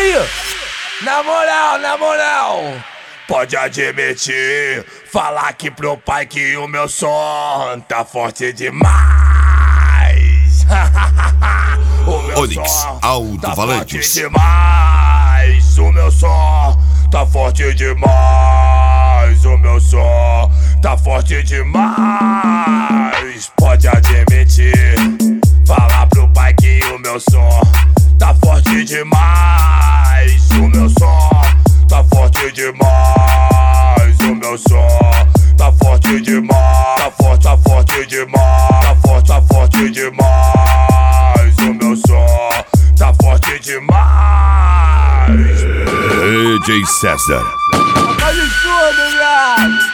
aí, na moral, pode admitir, falar aqui pro pai que o meu som tá forte demais. O meu Onyx som Alto-Falantes. tá forte demais. O meu som tá forte demais. O meu som tá forte demais. Pode admitir, falar pro pai que o meu som tá forte demais. O meu som tá forte demais. O meu som tá forte demais. Tá forte demais. Tá forte demais. O meu som tá forte demais. DJ César. Faz tudo, viado.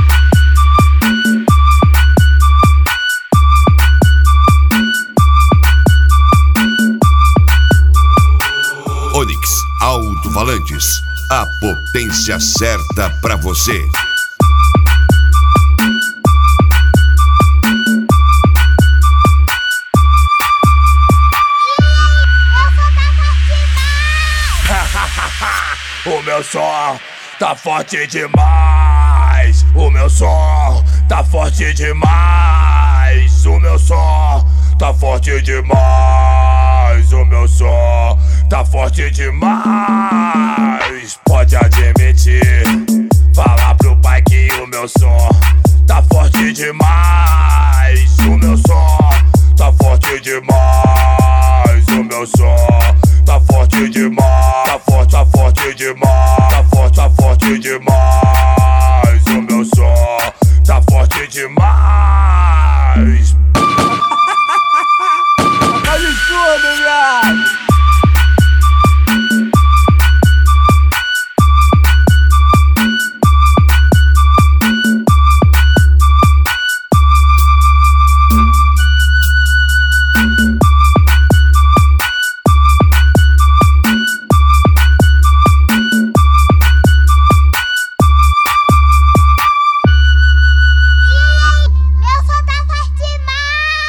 Onyx Alto-Falantes, a potência certa pra você. O meu som tá forte demais. O meu som tá forte demais. O meu som tá forte demais. O meu som tá forte demais. Pode admitir, falar pro pai que o meu som tá forte demais. O meu som tá forte demais. O meu som tá forte demais. Tá forte demais. Tá forte demais. O meu som tá forte demais. Faz tudo, viado.